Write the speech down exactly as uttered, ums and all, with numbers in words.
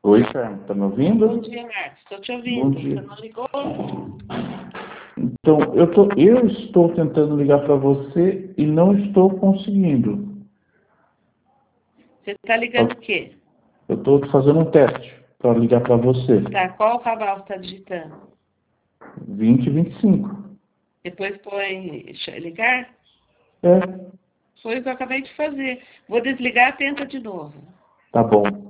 Oi, Carmen, tá me ouvindo? Bom dia, Marcos. Estou te ouvindo. Bom dia. Você não ligou? Então, eu, tô, eu estou tentando ligar para você e não estou conseguindo. Você está ligando o quê? Eu estou fazendo um teste para ligar para você. Tá, qual cabal você está digitando? vinte e vinte e cinco. Depois põe ligar? É, Foi o que eu acabei de fazer. Vou desligar, tenta de novo. tá bom.